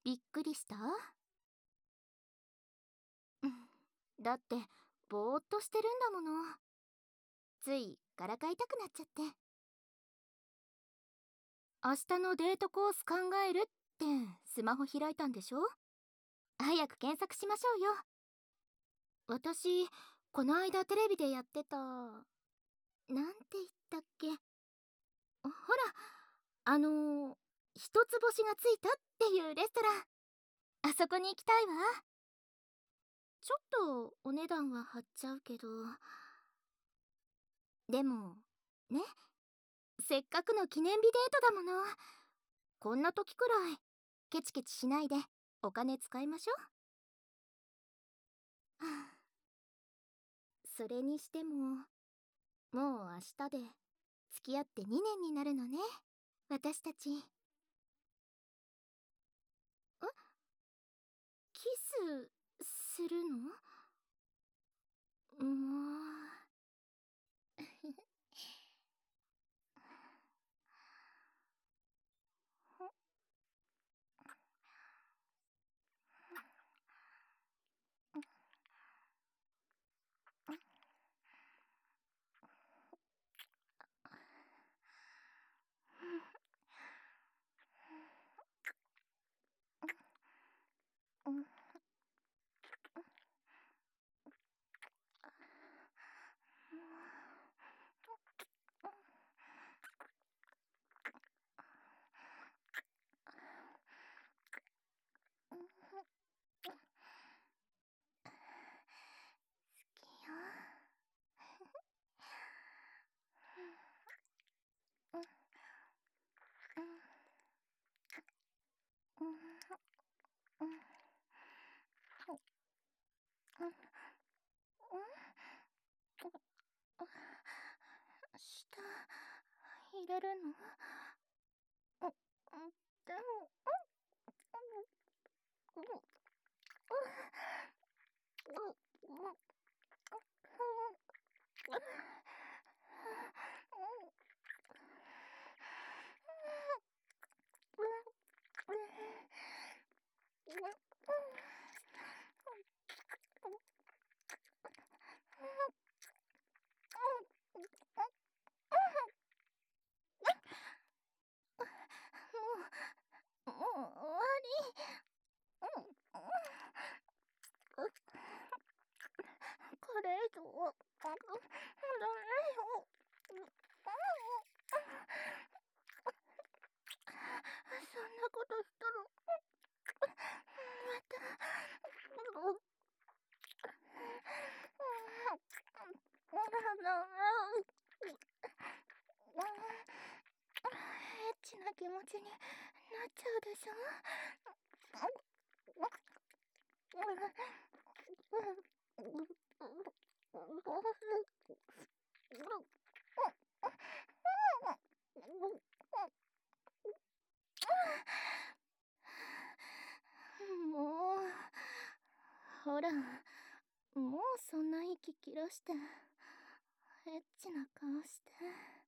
びっくりした？うん、だってぼーっとしてるんだもの。ついからかいたくなっちゃって。明日のデートコース考えるってスマホ開いたんでしょ？早く検索しましょうよ。私この間テレビでやってた、なんて言ったっけ、ほら、一つ星がついたっていうレストラン、あそこに行きたいわ。ちょっとお値段は張っちゃうけど、でもね、せっかくの記念日デートだもの。こんな時くらいケチケチしないでお金使いましょう。はあ、それにしてももう明日で付き合って2年になるのね、私たち。キスするの？もう、舌入れるの？でももう終わり。これ以上ダメよ。そんなことしたらまたダメ。エッチな気持ちになっちゃうでしょ。もうほら、もうそんな息切らしてエッチな顔して。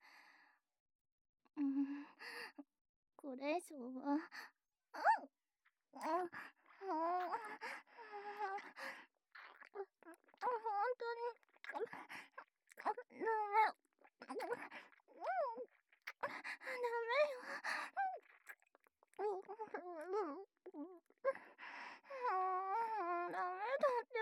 これ以上は本当にダメだって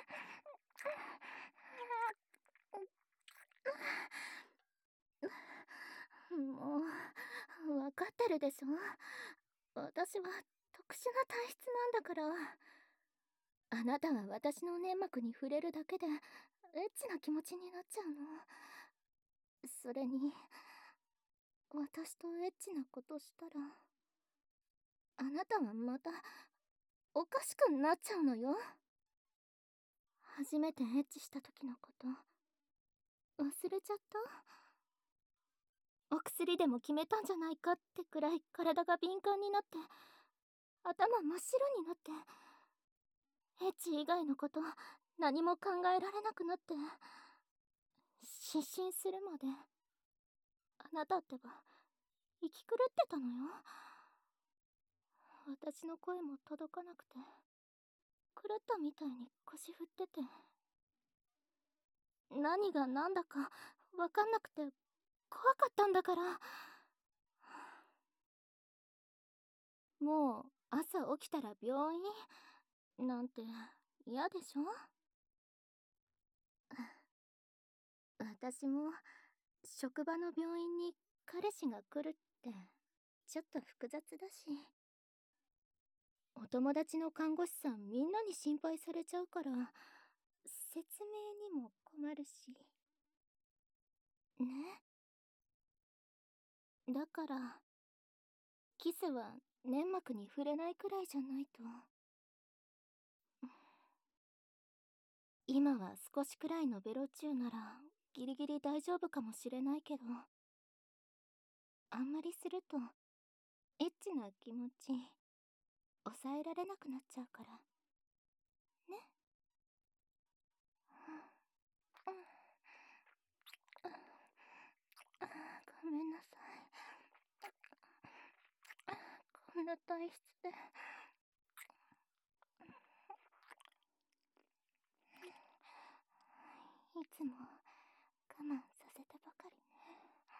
ば。もう分かってるでしょ。私は特殊な体質なんだから。あなたは私の粘膜に触れるだけでエッチな気持ちになっちゃうの。それに私とエッチなことしたらあなたはまたおかしくなっちゃうのよ。初めてエッチした時のこと忘れちゃった？お薬でも決めたんじゃないかってくらい体が敏感になって頭真っ白になって、エッチ以外のこと何も考えられなくなって、失神するまであなたってば生き狂ってたのよ。 私の声も届かなくて、狂ったみたいに腰振ってて、何が何だかわかんなくて怖かったんだから。もう朝起きたら病院なんて嫌でしょ。私も職場の病院に彼氏が来るってちょっと複雑だし、お友達の看護師さんみんなに心配されちゃうから説明にも困るしね。だからキスは粘膜に触れないくらいじゃないと。今は少しくらいのベロチューならギリギリ大丈夫かもしれないけど、あんまりするとエッチな気持ち抑えられなくなっちゃうからね。ごめんなさい。こんな体質で。いつも我慢させてばかりね。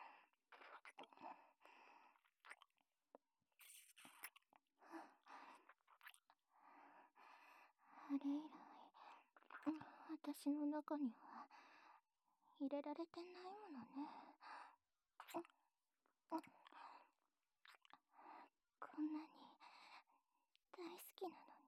あれ以来、私の中には入れられてないものね。こんなに大好きなのに。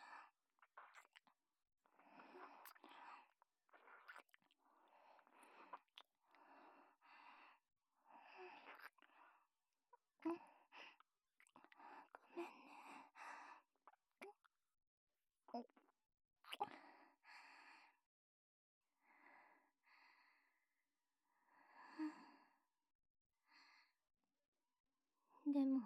ごめんね。でも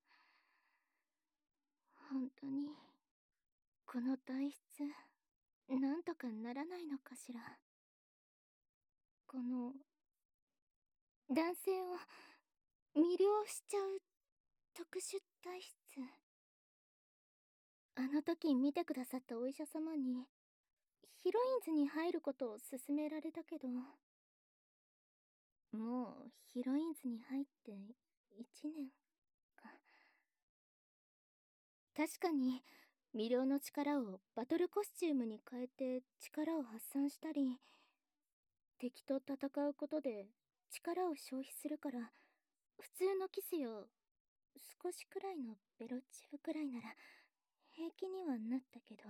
本当にこの体質なんとかならないのかしら。この男性を魅了しちゃう特殊体質。あの時見てくださったお医者様にヒロインズに入ることを勧められたけど、もうヒロインズに入って1年か。確かに魅了の力をバトルコスチュームに変えて力を発散したり、敵と戦うことで力を消費するから、普通のキスよ少しくらいのベロチブくらいなら平気にはなったけど、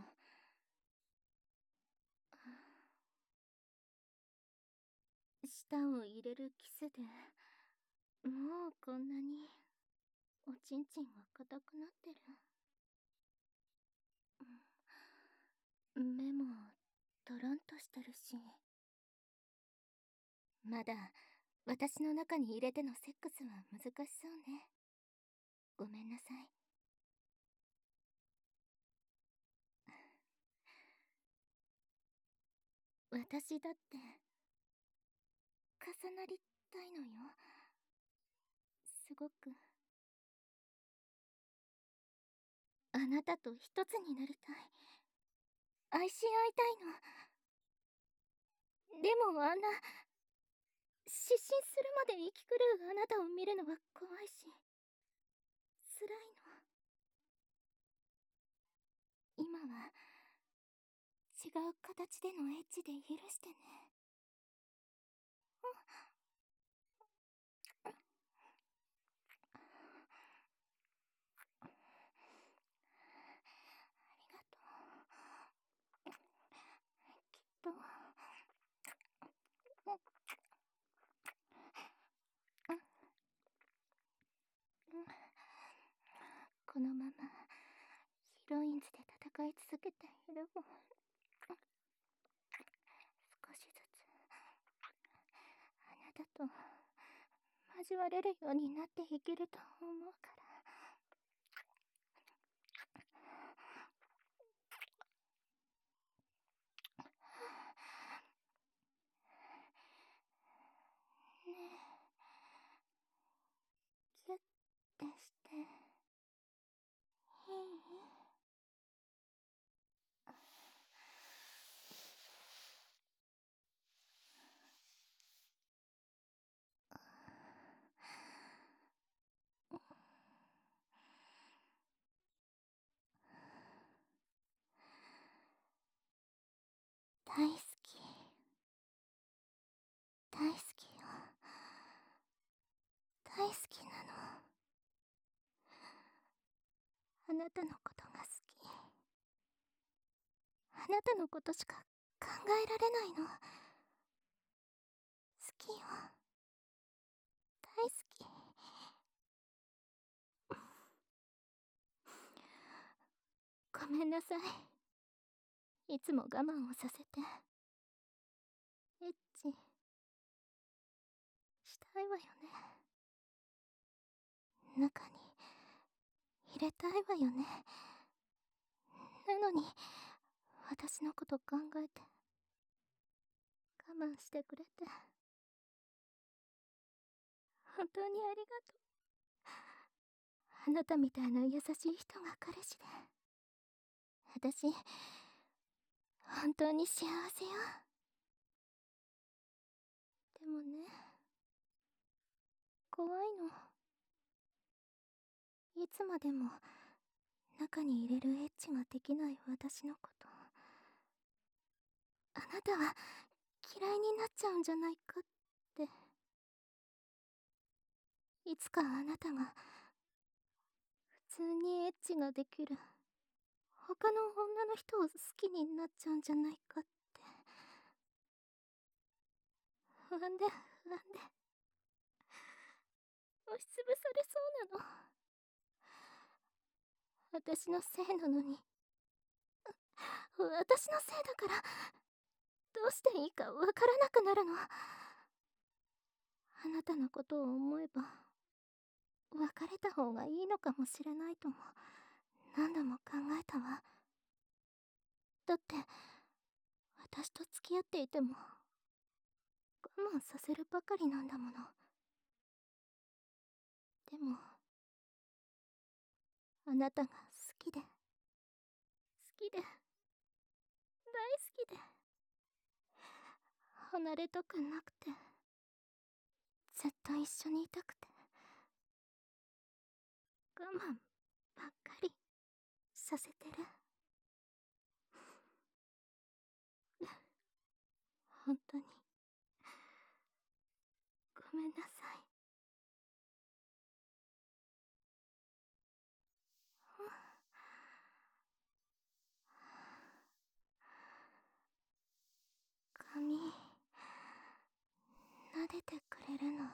舌を入れるキスでもうこんなにおちんちんが硬くなってる。目もトロンとしてるし、まだ私の中に入れてのセックスは難しそうね。ごめんなさい。私だって重なりたいのよ、すごく。あなたと一つになりたい、愛し合いたいの。でもあんな失神するまで生き狂うあなたを見るのは怖いし辛いの。今は違う形でのエッチで許してね。ありがとう。きっとこのままヒロインズで戦い続けているもん。少しずつあなたと交われるようになっていけると思うから。ねえ、ギュッてしていい？ 好きなの。あなたのことが好き。あなたのことしか考えられないの。好きよ。大好き。ごめんなさい。いつも我慢をさせて。エッチしたいわよね。中に入れたいわよね。なのに私のこと考えて我慢してくれて本当にありがとう。あなたみたいな優しい人が彼氏で、私本当に幸せよ。でもね、怖いの。いつまでも中に入れるエッチができない私のこと、あなたは嫌いになっちゃうんじゃないかって。いつかあなたが普通にエッチができる他の女の人を好きになっちゃうんじゃないかって、不安で不安で押しつぶされそうなの。私のせいなのに、私のせいだからどうしていいかわからなくなるの。あなたのことを思えば別れた方がいいのかもしれないとも何度も考えたわ。だって私と付き合っていても我慢させるばかりなんだもの。でもあなたが好きで好きで大好きで離れたくなくて、ずっと一緒にいたくて、我慢ばっかりさせてる。本当にごめんなさい。髪撫でてくれるの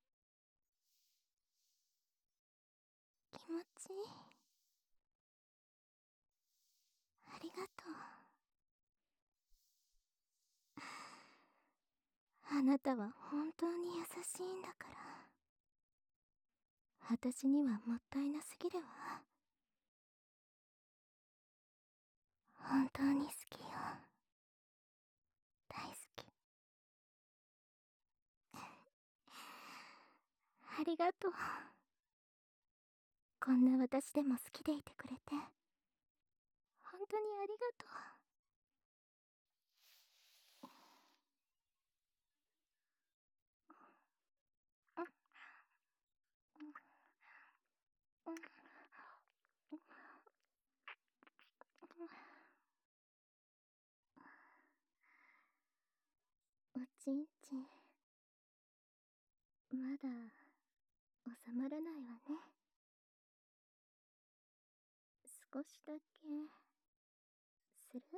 気持ちいい。ありがとう。あなたは本当に優しいんだから。私にはもったいなすぎるわ。本当に好きよ。大好き。ありがとう。こんな私でも好きでいてくれて本当にありがとう。おちんちんまだ収まらないわね。少しだけする？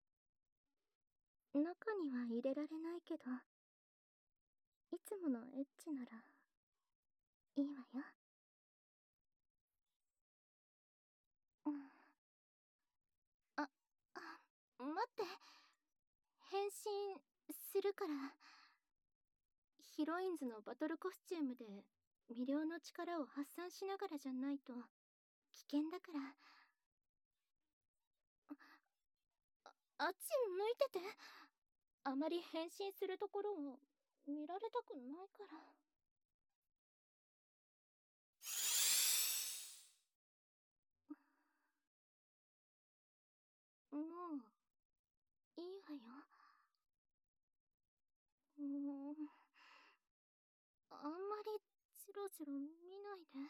中には入れられないけど、いつものエッチならいいわよ。うん。あ、待って。変身するから。ヒロインズのバトルコスチュームで魅了の力を発散しながらじゃないと危険だから。あっち向いてて。あまり変身するところを見られたくないから。もういいわよ。あんまりチロチロ見ないで。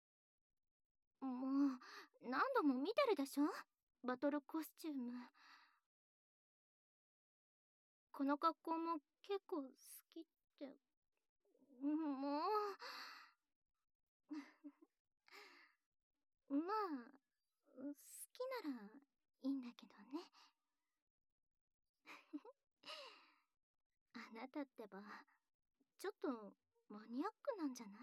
もう何度も見てるでしょ、バトルコスチューム。この格好も結構好きって。もうまあ、好きならいいんだけどね。あなたってば、ちょっとマニアックなんじゃない？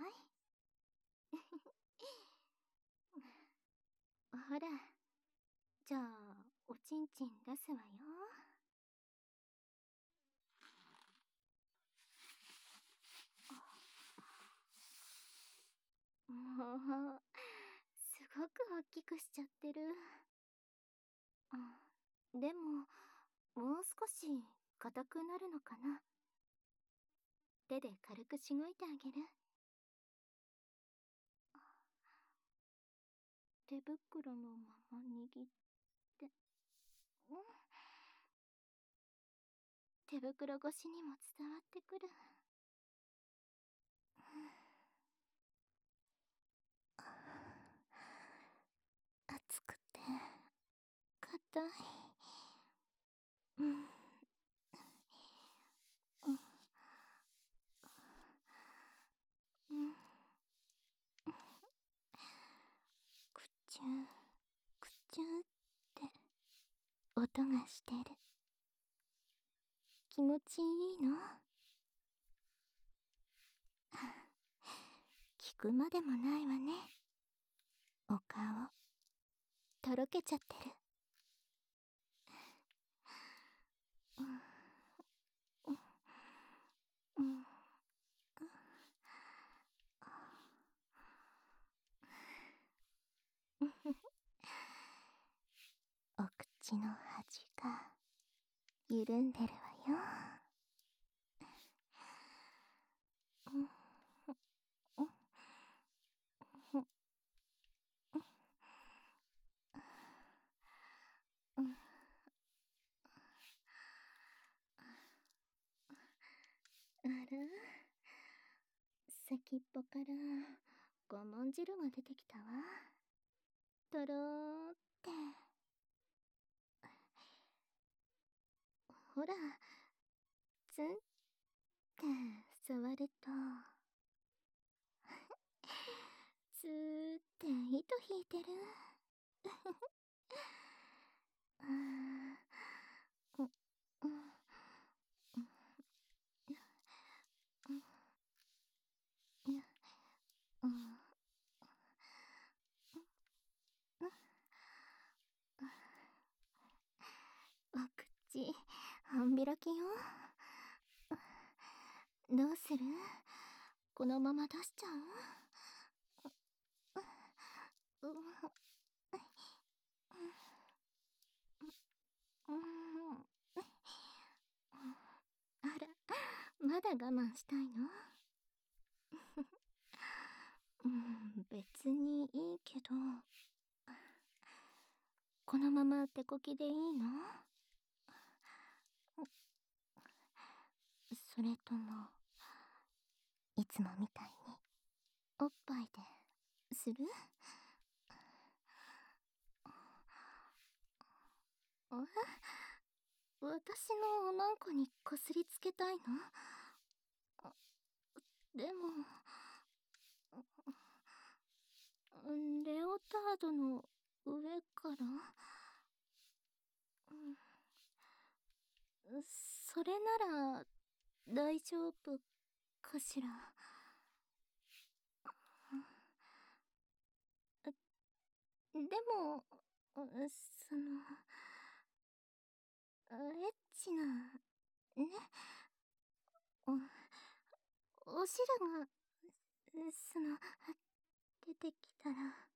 ほら、じゃあ、おちんちん出すわよ。もう、すごく大きくしちゃってる。でも、もう少し硬くなるのかな。手で軽くしごいてあげる。手袋のまま握って、うん、手袋越しにも伝わってくる。熱くて硬い。うん、うん、うん。くちゅー、くちゅーって音がしてる。気持ちいいの？聞くまでもないわね。お顔とろけちゃってる。うん、うん、うん。お口の端が緩んでるわよ。うん、うん、うん、うん。あら、先っぽからごまん汁が出てきたわ。とろーって。ほら、ツンって触ると、スーって糸引いてる。あー、うん、うん、うん、うん、うん、うん、お口、半開きよ。どうする？このまま出しちゃう？うん、うん、あら、まだ我慢したいの？別にいいけど、このまま手こきでいいの？それとも、いつもみたいにおっぱいでする？私のおまんこにこすりつけたいの？でも、レオタードの上から、それなら大丈夫かしら。でも、その、エッチな、ね、お汁が、その、出てきたら、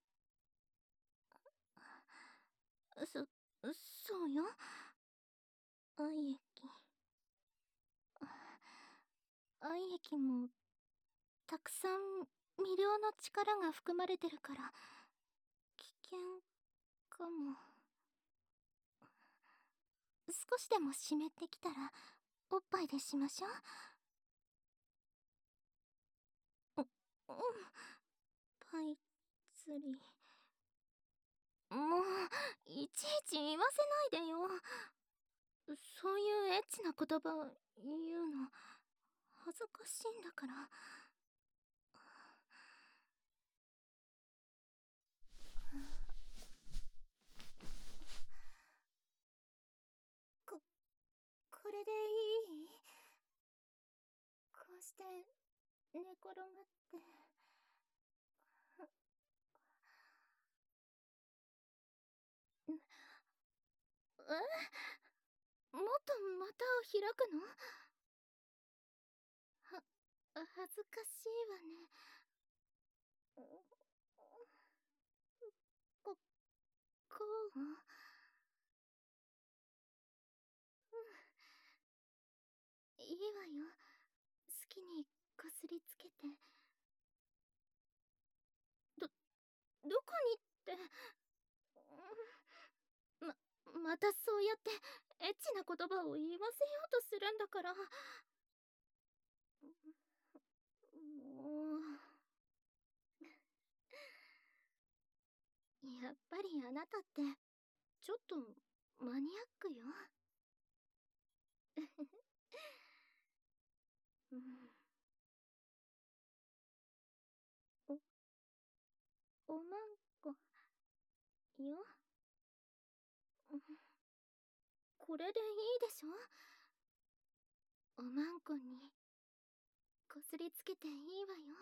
そうよ。愛液。愛液も、たくさん微量の力が含まれてるから、危険かも。少しでも湿ってきたら、おっぱいでしましょう。うん、パイ釣り。もう、いちいち言わせないでよ。そういうエッチな言葉言うの、恥ずかしいんだから。 れでいい？こうして寝転がって。もっと股を開くの？恥ずかしいわね。こ、こう？いいわよ。好きにこすりつけて。どこにって。またそうやってエッチな言葉を言わせようとするんだから。もう。やっぱりあなたってちょっとマニアックよ。うん、おまんこよ。これでいいでしょ？おまんこにこすりつけていいわよ。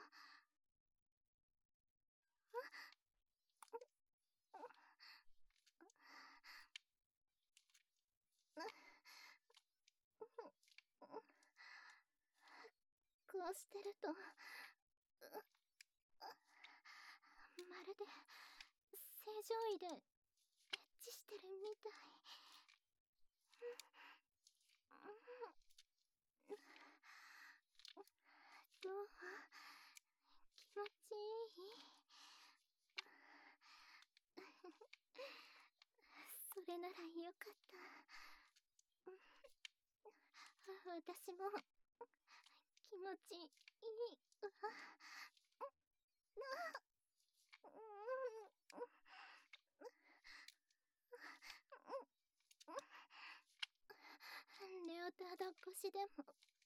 こうしてるとまるで正常位でエッチしてるみたい。どう？気持ちいい？それならよかった。私も気持ちいいわ。レオタード越しでも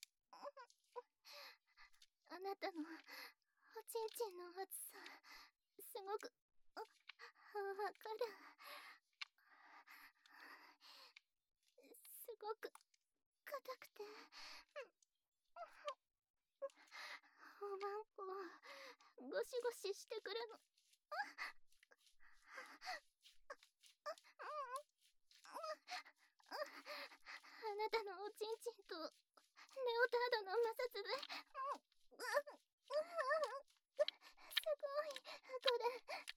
あなたのおちんちんの熱さすごくわかる。すごく硬くておまんこゴシゴシしてくるの。あなたのおちんちんとレオタードの摩擦ですごいこれ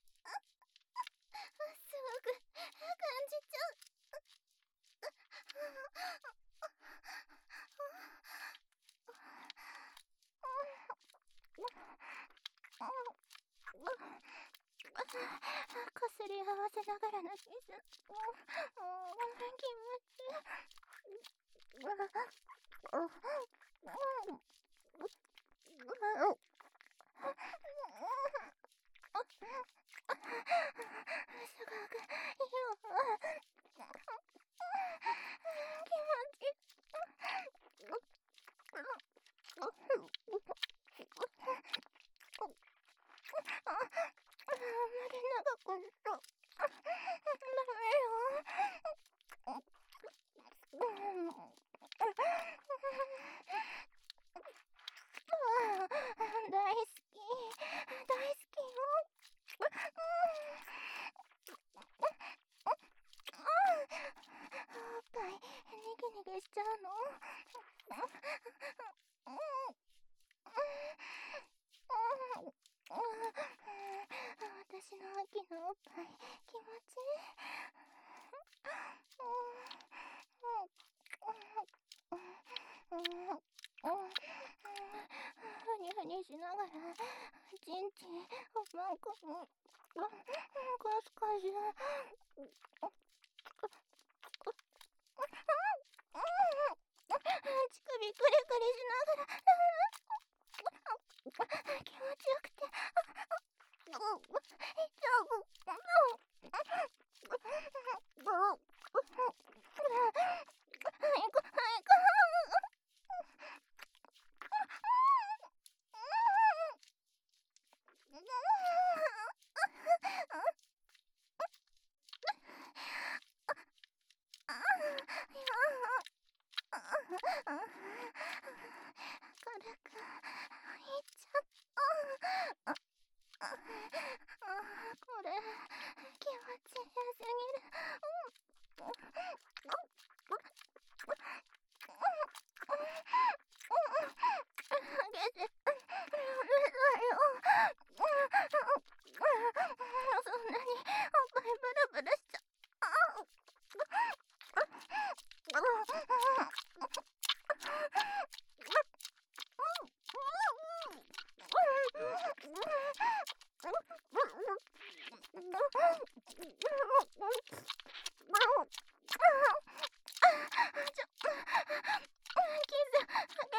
すごく感じちゃう。こすり合わせながらのキス。気持ちいい。すごくいいよ。気持ちいい。あまり長くすとダメよ。大好き大好きよ。おっぱいニキニキしちゃうの？私の秋のおっぱい気持ちいい。ふにふにしながらちんちんおまんこゴシゴシ乳首クリクリしながら気持ちよくて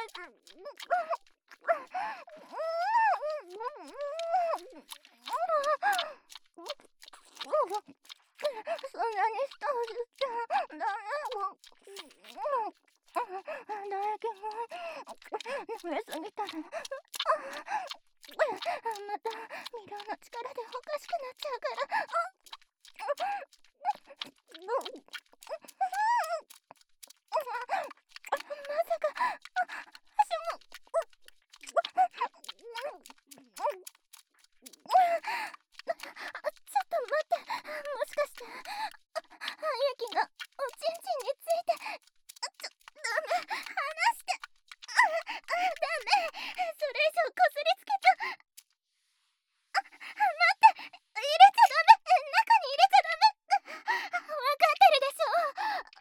そんなに舌を吸っちゃダメ。唾液が増えすぎたらまたミラーの力でおかしくなっちゃうから。まさか足もちょっと待って、もしかして廃液がおちんちんについて。ダメ、離して。ダメ、それ以上こすりつけちゃ。待って、入れちゃダメ、中に入れちゃダメ。わかってるでしょ。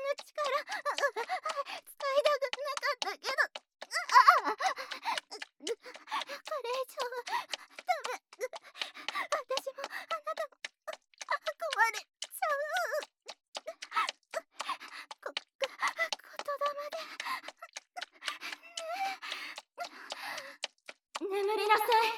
使いたくなかったけど、これ以上はダメ。私もあなたも壊れちゃう。言霊で眠りなさい。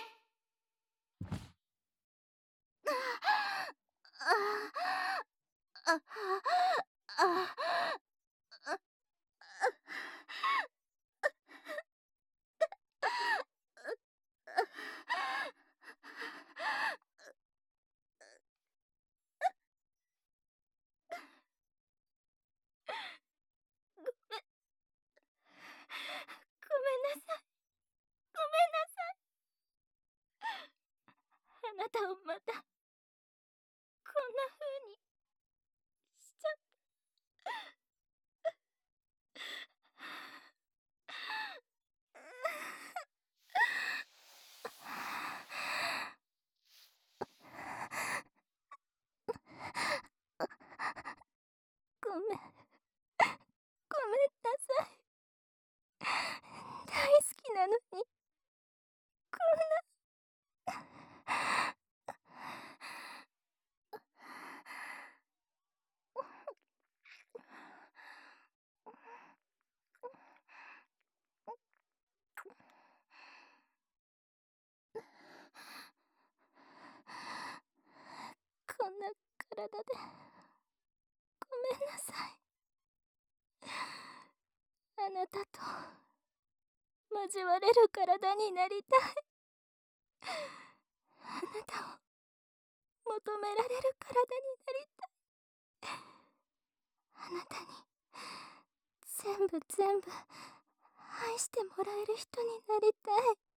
ごめんなさい。ごめんなさい。あなたをまたこんな風にしちゃった。ごめん。ごめんなさい。大好きなのに、こんな。こんな体でごめんなさい。あなたと交われる体になりたい。あなたを求められる体になりたい。あなたに全部愛してもらえる人になりたい。